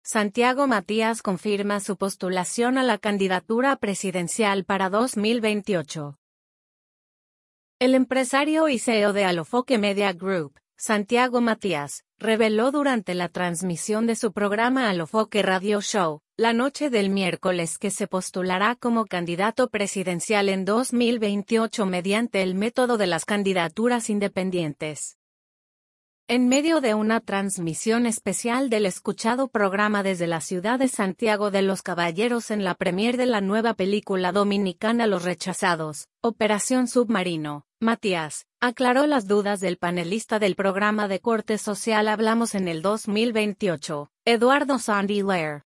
Santiago Matías confirma su postulación a la candidatura presidencial para 2028. El empresario y CEO de Alofoque Media Group, Santiago Matías, reveló durante la transmisión de su programa Alofoque Radio Show, la noche del miércoles que se postulará como candidato presidencial en 2028 mediante el método de las candidaturas independientes. En medio de una transmisión especial del escuchado programa desde la ciudad de Santiago de los Caballeros en la premier de la nueva película dominicana Los Rechazados, Operación Submarino, Matías aclaró las dudas del panelista del programa de corte social Hablamos en el 2028, Eduardo Sandy Lair.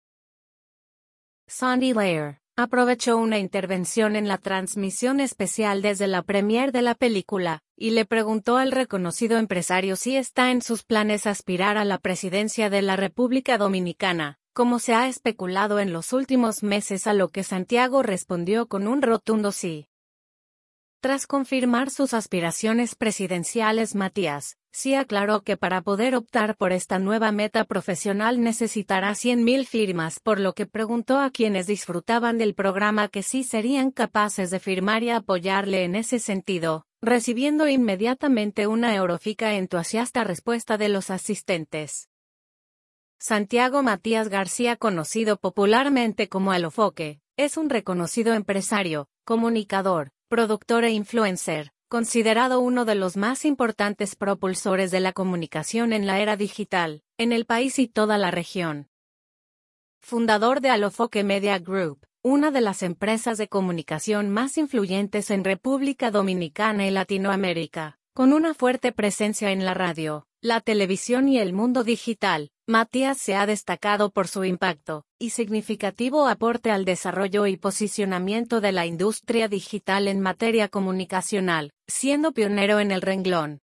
Sandy Lair aprovechó una intervención en la transmisión especial desde la premier de la película, y le preguntó al reconocido empresario si está en sus planes aspirar a la presidencia de la República Dominicana, como se ha especulado en los últimos meses, a lo que Santiago respondió con un rotundo sí. Tras confirmar sus aspiraciones presidenciales, Matías sí aclaró que para poder optar por esta nueva meta profesional necesitará 100,000 firmas, por lo que preguntó a quienes disfrutaban del programa que sí serían capaces de firmar y apoyarle en ese sentido, recibiendo inmediatamente una eurófica entusiasta respuesta de los asistentes. Santiago Matías García, conocido popularmente como Alofoque, es un reconocido empresario, comunicador, productor e influencer, considerado uno de los más importantes propulsores de la comunicación en la era digital, en el país y toda la región. Fundador de Alofoque Media Group, una de las empresas de comunicación más influyentes en República Dominicana y Latinoamérica, con una fuerte presencia en la radio, la televisión y el mundo digital, Matías se ha destacado por su impacto y significativo aporte al desarrollo y posicionamiento de la industria digital en materia comunicacional, siendo pionero en el renglón.